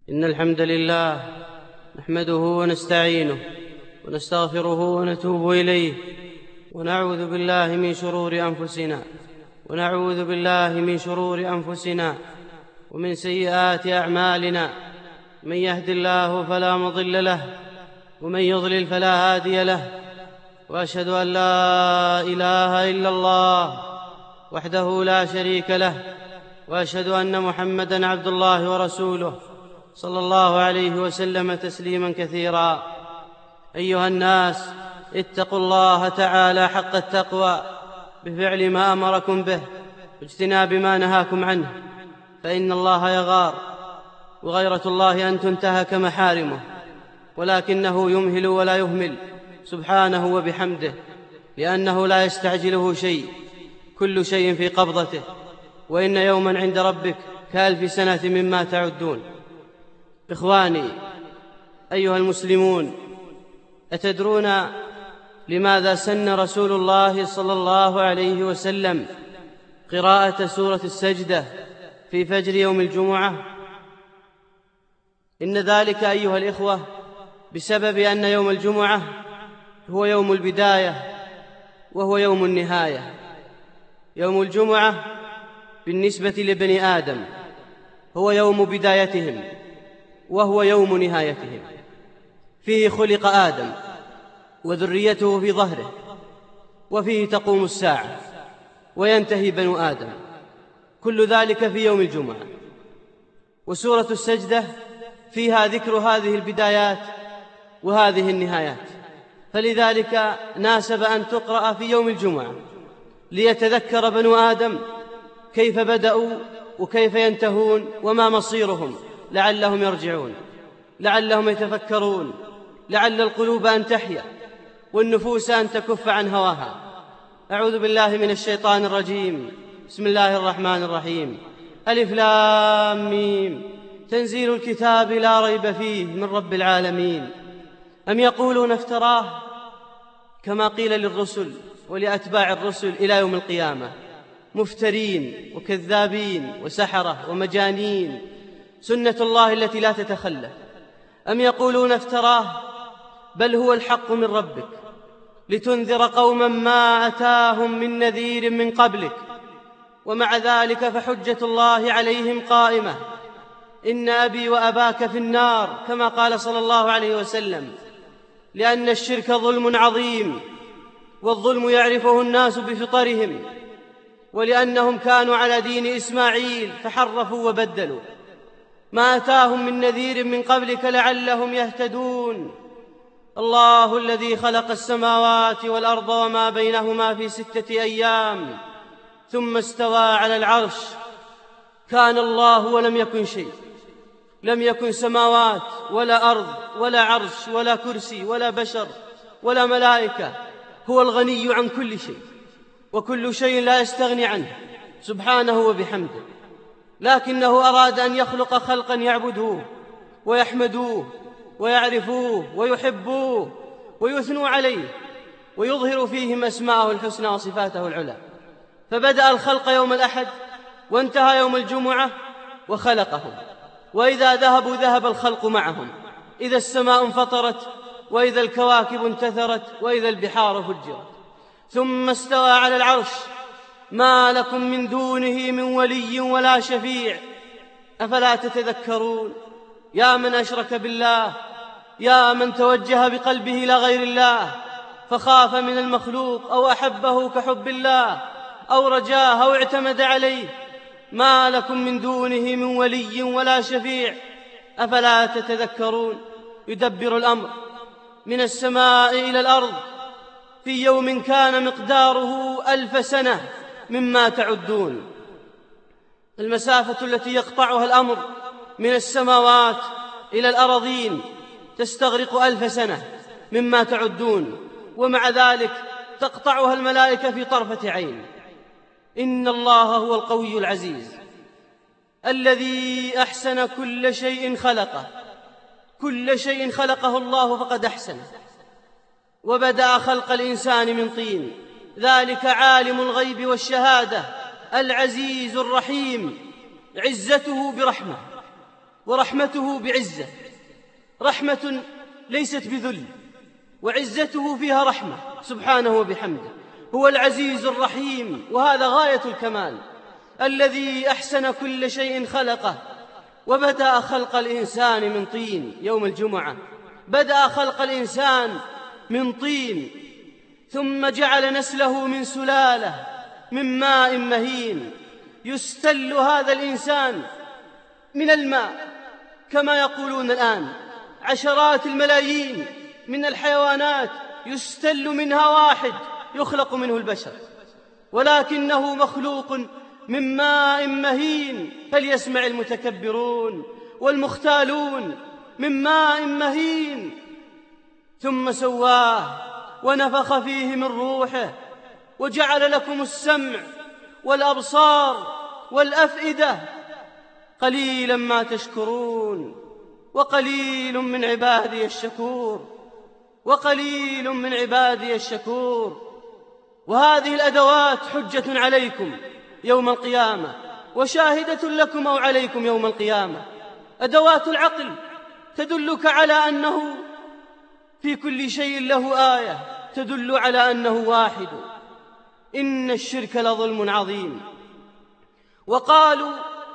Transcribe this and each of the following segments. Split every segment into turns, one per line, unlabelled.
إن الحمد لله نحمده ونستعينه ونستغفره ونتوب إليه، ونعوذ بالله من شرور أنفسنا ومن سيئات أعمالنا. من يهد الله فلا مضل له، ومن يضلل فلا هادي له. وأشهد أن لا إله إلا الله وحده لا شريك له، وأشهد أن محمدًا عبد الله ورسوله صلى الله عليه وسلم تسليمًا كثيرا. أيها الناس، اتقوا الله تعالى حق التقوى بفعل ما أمركم به واجتناب ما نهاكم عنه، فإن الله يغار، وغيرة الله أن تنتهك محارمه، ولكنه يمهل ولا يهمل سبحانه وبحمده، لأنه لا يستعجله شيء، كل شيء في قبضته. وإن يومًا عند ربك كألف سنة مما تعدون. إخواني أيها المسلمون، أتدرون لماذا سن رسول الله صلى الله عليه وسلم قراءة سورة السجدة في فجر يوم الجمعة؟ إن ذلك أيها الإخوة بسبب أن يوم الجمعة هو يوم البداية وهو يوم النهاية. يوم الجمعة بالنسبة لبني آدم هو يوم بدايتهم وهو يوم نهايتهم، فيه خلق آدم وذريته في ظهره، وفيه تقوم الساعة وينتهي بنو آدم، كل ذلك في يوم الجمعة. وسورة السجدة فيها ذكر هذه البدايات وهذه النهايات، فلذلك ناسب أن تقرأ في يوم الجمعة ليتذكر بنو آدم كيف بدأوا وكيف ينتهون وما مصيرهم، لعلهم يرجعون، لعلهم يتفكرون، لعل القلوب أن تحيا والنفوس أن تكف عن هواها. أعوذ بالله من الشيطان الرجيم. بسم الله الرحمن الرحيم. ألف لام ميم، تنزيل الكتاب لا ريب فيه من رب العالمين. أم يقولون افتراه، كما قيل للرسل ولأتباع الرسل إلى يوم القيامة، مفترين وكذابين وسحرة ومجانين، سنة الله التي لا تتخلف. أم يقولون افتراه، بل هو الحق من ربك لتنذر قوما ما أتاهم من نذير من قبلك، ومع ذلك فحجة الله عليهم قائمة. إن أبي وأباك في النار، كما قال صلى الله عليه وسلم، لأن الشرك ظلم عظيم، والظلم يعرفه الناس بفطرهم، ولأنهم كانوا على دين إسماعيل فحرفوا وبدلوا. ما أتاهم من نذير من قبلك لعلهم يهتدون. الله الذي خلق السماوات والأرض وما بينهما في 6 أيام ثم استوى على العرش. كان الله ولم يكن شيء، لم يكن سماوات ولا أرض ولا عرش ولا كرسي ولا بشر ولا ملائكة. هو الغني عن كل شيء، وكل شيء لا يستغني عنه سبحانه وبحمده، لكنه أراد أن يخلق خلقا يعبدوه ويحمدوه ويعرفوه ويحبوه ويثنوا عليه ويظهر فيهم أسماءه الحسنى وصفاته العلى. فبدأ الخلق يوم الأحد وانتهى يوم الجمعة وخلقهم، وإذا ذهبوا ذهب الخلق معهم، إذا السماء انفطرت، وإذا الكواكب انتثرت، وإذا البحار فجرت. ثم استوى على العرش. ما لكم من دونه من ولي ولا شفيع، أفلا تتذكرون؟ يا من أشرك بالله، يا من توجه بقلبه إلى غير الله فخاف من المخلوق أو أحبه كحب الله أو رجاه أو اعتمد عليه، ما لكم من دونه من ولي ولا شفيع، أفلا تتذكرون؟ يدبر الأمر من السماء إلى الأرض في يوم كان مقداره 1000 سنة مما تعدون. المسافة التي يقطعها الأمر من السماوات إلى الأراضين تستغرق 1000 سنة مما تعدون، ومع ذلك تقطعها الملائكة في طرفة عين. إن الله هو القوي العزيز الذي أحسن كل شيء خلقه، كل شيء خلقه الله فقد أحسنه. وبدأ خلق الإنسان من طين، ذلك عالم الغيب والشهادة العزيز الرحيم، عزته برحمة ورحمته بعزة، رحمة ليست بذل، وعزته فيها رحمة سبحانه وبحمده. هو العزيز الرحيم، وهذا غاية الكمال، الذي أحسن كل شيء خلقه. وبدأ خلق الإنسان من طين يوم الجمعة، بدأ خلق الإنسان من طين، ثم جعل نسله من سلالة من ماء مهين. يستل هذا الإنسان من الماء كما يقولون الآن، عشرات الملايين من الحيوانات يستل منها واحد يخلق منه البشر، ولكنه مخلوق من ماء مهين. فليسمع المتكبرون والمختالون، من ماء مهين. ثم سواه ونفخ فيه من روحه، وجعل لكم السمع والأبصار والأفئدة. قليلا ما تشكرون، وقليل من عبادي الشكور، وقليل من عبادي الشكور. وهذه الأدوات حجة عليكم يوم القيامة، وشاهدة لكم أو عليكم يوم القيامة. أدوات العقل تدلك على أنه في كل شيء له آية تدل على أنه واحد. إن الشرك لظلم عظيم. وقالوا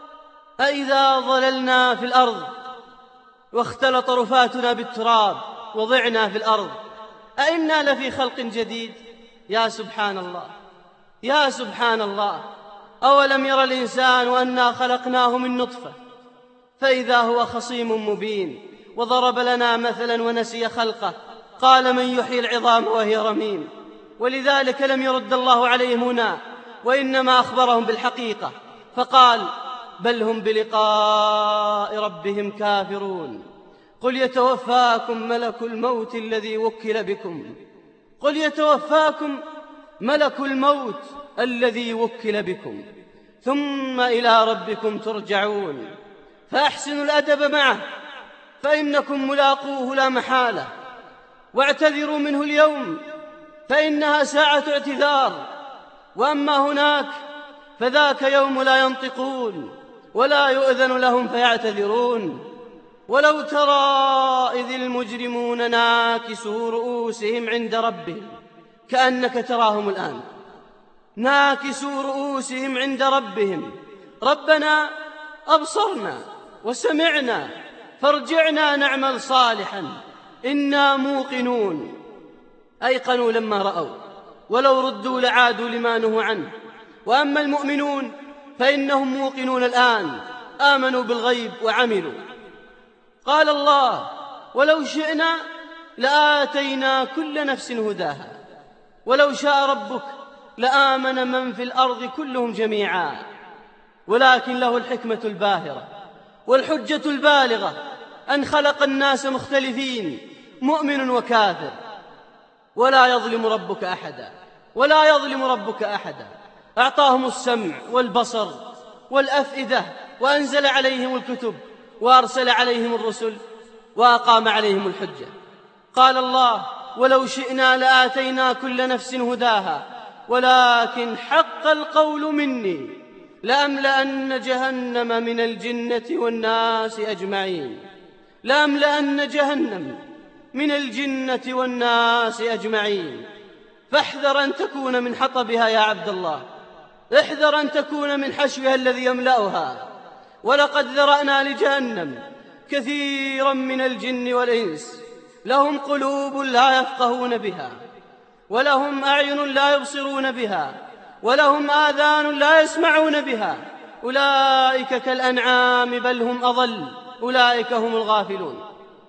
أإذا ضللنا في الأرض واختلط رفاتنا بالتراب وضعنا في الأرض أإنا لفي خلق جديد؟ يا سبحان الله، يا سبحان الله. أولم ير الإنسان أنا خلقناه من نطفة فإذا هو خصيم مبين. وضرب لنا مثلا ونسي خلقه، قال من يحيي العظام وهي رميم. ولذلك لم يرد الله عليهم هنا، وإنما أخبرهم بالحقيقة، فقال بل هم بلقاء ربهم كافرون. قل يتوفاكم ملك الموت الذي وكل بكم، قل يتوفاكم ملك الموت الذي وكل بكم، ثم إلى ربكم ترجعون. فأحسنوا الأدب معه، فإنكم ملاقوه لا محالة، واعتذروا منه اليوم فإنها ساعة اعتذار. وأما هناك فذاك يوم لا ينطقون ولا يؤذن لهم فيعتذرون. ولو ترى إذ المجرمون ناكسوا رؤوسهم عند ربهم، كأنك تراهم الآن ناكسوا رؤوسهم عند ربهم، ربنا أبصرنا وسمعنا فارجعنا نعمل صالحا إنا موقنون. أيقنوا لما رأوا، ولو ردوا لعادوا لما نهوا عنه. وأما المؤمنون فإنهم موقنون الآن، آمنوا بالغيب وعملوا. قال الله ولو شئنا لآتينا كل نفس هداها ولو شاء ربك لآمن من في الأرض كلهم جميعا، ولكن له الحكمة الباهرة والحجة البالغة أن خلق الناس مختلفين، مؤمن وكافر، ولا يظلم ربك أحدا، ولا يظلم ربك أحدا. أعطاهم السمع والبصر والأفئدة، وأنزل عليهم الكتب، وأرسل عليهم الرسل، وأقام عليهم الحجة. قال الله ولو شئنا لآتينا كل نفس هداها ولكن حق القول مني لأملأن جهنم من الجنة والناس أجمعين، لأملأن جهنم من الجنة والناس أجمعين. فاحذر أن تكون من حطبها يا عبد الله، احذر أن تكون من حشوها الذي يملأها. ولقد ذرأنا لجهنم كثيرا من الجن والإنس، لهم قلوب لا يفقهون بها، ولهم أعين لا يبصرون بها، ولهم آذان لا يسمعون بها، أولئك كالأنعام بل هم أضل، أولئك هم الغافلون.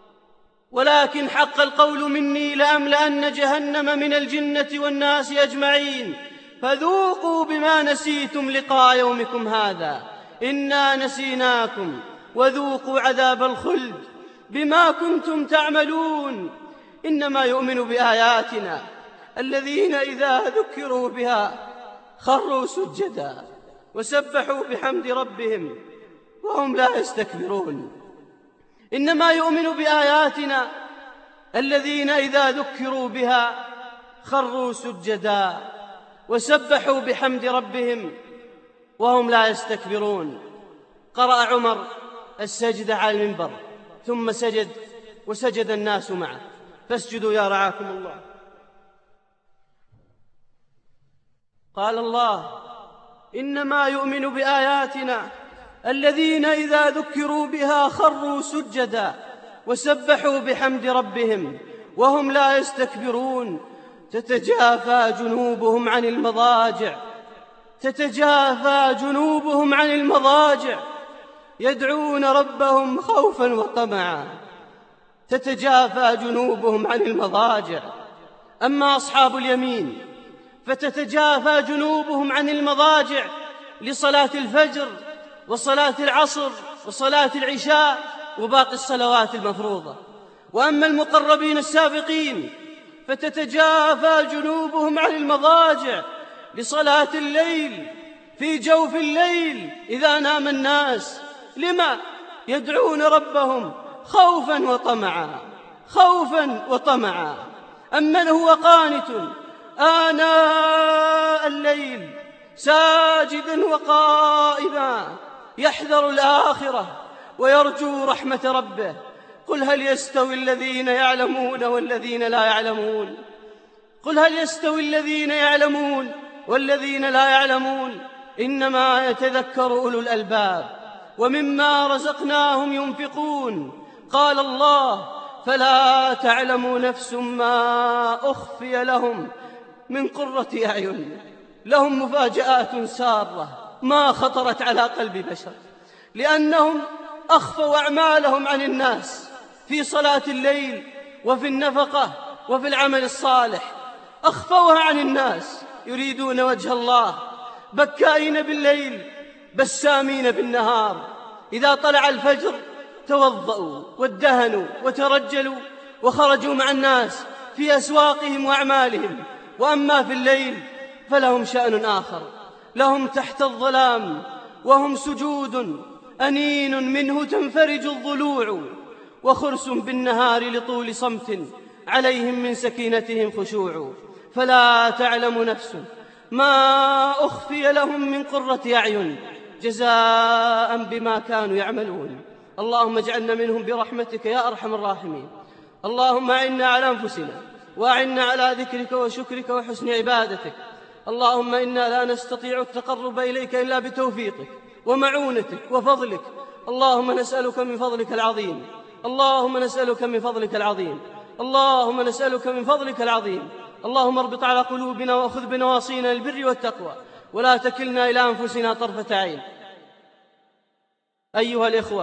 ولكن حق القول مني لأملأن جهنم من الجنة والناس أجمعين، فذوقوا بما نسيتم لقاء يومكم هذا إنا نسيناكم وذوقوا عذاب الخلد بما كنتم تعملون. إنما يؤمن بآياتنا الذين إذا ذكروا بها خروا سجدا وسبحوا بحمد ربهم وهم لا يستكبرون. إنما يؤمن بآياتنا الذين إذا ذكروا بها خروا سجدا وسبحوا بحمد ربهم وهم لا يستكبرون. قرأ عمر السجدة على المنبر، ثم سجد وسجد الناس معه، فاسجدوا يا رعاكم الله. قال الله: إنما يؤمن بآياتنا الذين إذا ذكروا بها خروا سجدا وسبحوا بحمد ربهم وهم لا يستكبرون. تتجافى جنوبهم عن المضاجع، تتجافى جنوبهم عن المضاجع يدعون ربهم خوفا وطمعا. تتجافى جنوبهم عن المضاجع. أما أصحاب اليمين فتتجافى جنوبهم عن المضاجع لصلاة الفجر وصلاة العصر وصلاة العشاء وباقي الصلوات المفروضة. وأما المقربين السابقين فتتجافى جنوبهم عن المضاجع لصلاة الليل في جوف الليل إذا نام الناس. لما؟ يدعون ربهم خوفا وطمعا، خوفا وطمعا. أمن هو قانت آناء الليل ساجدا وقائما يحذر الآخرة ويرجو رحمة ربه. قل هل يستوي الذين يعلمون والذين لا يعلمون؟ قل هل يستوي الذين يعلمون والذين لا يعلمون؟ إنما يتذكر أولو الألباب. ومما رزقناهم ينفقون. قال الله: فلا تعلم نفس ما أخفي لهم من قرة أعين. لهم مفاجآت سارة ما خطرت على قلب بشر، لأنهم أخفوا أعمالهم عن الناس في صلاة الليل وفي النفقة وفي العمل الصالح، أخفوها عن الناس، يريدون وجه الله، بكائين بالليل بسامين بالنهار. إذا طلع الفجر توضأوا وادهنوا وترجلوا وخرجوا مع الناس في أسواقهم وأعمالهم. وأما في الليل فلهم شأن آخر، لهم تحت الظلام وهم سجود أنين منه تنفرج الضلوع، وخرس بالنهار لطول صمت عليهم من سكينتهم خشوع. فلا تعلم نفس ما أخفي لهم من قرة أعين جزاء بما كانوا يعملون. اللهم اجعلنا منهم برحمتك يا أرحم الراحمين. اللهم أعنا على أنفسنا وأعنا على ذكرك وشكرك وحسن عبادتك. اللهم إنا لا نستطيع التقرب إليك إلا بتوفيقك ومعونتك وفضلك. اللهم نسألك من فضلك العظيم، اللهم نسألك من فضلك العظيم، اللهم نسألك من فضلك العظيم. اللهم اربط على قلوبنا وخذ بنواصينا البر والتقوى، ولا تكلنا إلى أنفسنا طرفة عين. أيها الإخوة،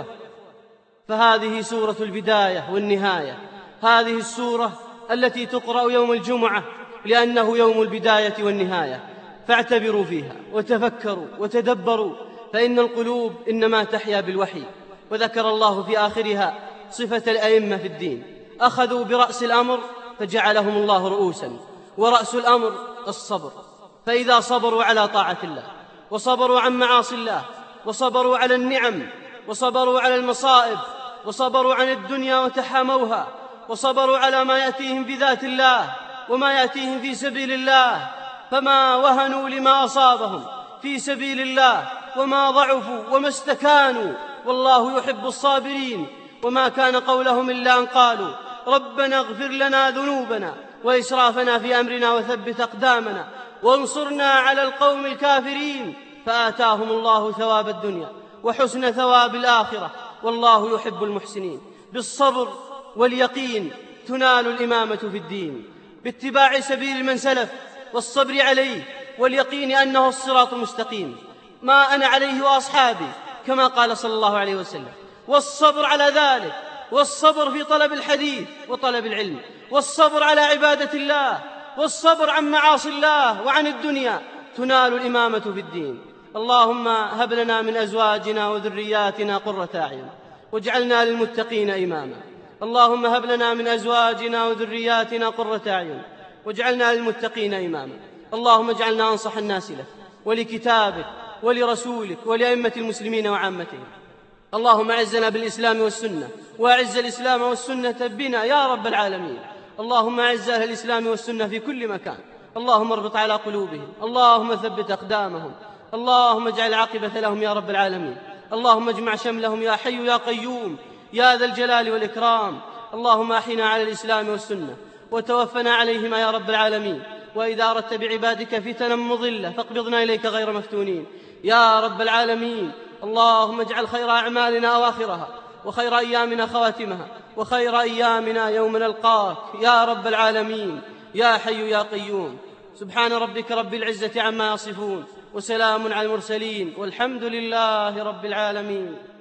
فهذه سورة البداية والنهاية، هذه السورة التي تقرأ يوم الجمعة لأنه يوم البداية والنهاية. فاعتبروا فيها وتفكروا وتدبروا، فإن القلوب إنما تحيا بالوحي. وذكر الله في آخرها صفة الأئمة في الدين، أخذوا برأس الأمر فجعلهم الله رؤوسا، ورأس الأمر الصبر. فإذا صبروا على طاعة الله وصبروا عن معاصي الله وصبروا على النعم وصبروا على المصائب وصبروا عن الدنيا وتحاموها وصبروا على ما يأتيهم بذات الله وما يأتيهم في سبيل الله، فما وهنوا لما أصابهم في سبيل الله وما ضعفوا وما استكانوا، والله يحب الصابرين. وما كان قولهم إلا أن قالوا ربنا اغفر لنا ذنوبنا وإسرافنا في أمرنا وثبت أقدامنا وانصرنا على القوم الكافرين. فآتاهم الله ثواب الدنيا وحسن ثواب الآخرة، والله يحب المحسنين. بالصبر واليقين تنال الإمامة في الدين، باتباع سبيل من سلف والصبر عليه واليقين أنه الصراط المستقيم، ما أنا عليه وأصحابي كما قال صلى الله عليه وسلم، والصبر على ذلك، والصبر في طلب الحديث وطلب العلم، والصبر على عبادة الله، والصبر عن معاصي الله وعن الدنيا، تنال الإمامة في الدين. اللهم هب لنا من أزواجنا وذرياتنا قرة أعين واجعلنا للمتقين إماما. اللهم هب لنا من أزواجنا وذرياتنا قرة أعين واجعلنا للمتقين إماما. اللهم اجعلنا أنصح الناس لك ولكتابك ولرسولك ولأئمة المسلمين وعامتهم. اللهم أعزنا بالإسلام والسنة، وأعز الإسلام والسنة بنا يا رب العالمين. اللهم أعز أهل الإسلام والسنة في كل مكان. اللهم اربط على قلوبهم، اللهم ثبت أقدامهم، اللهم اجعل عاقبة لهم يا رب العالمين. اللهم اجمع شملهم يا حي يا قيوم يا ذا الجلال والإكرام. اللهم أحينا على الإسلام والسنة وتوفنا عليهما يا رب العالمين. وإذا أردت بعبادك فتنا مضلة فاقبضنا إليك غير مفتونين يا رب العالمين. اللهم اجعل خير أعمالنا أواخرها وخير أيامنا خواتمها وخير أيامنا يوم نلقاك يا رب العالمين يا حي يا قيوم. سبحان ربك رب العزة عما يصفون وسلام على المرسلين والحمد لله رب العالمين.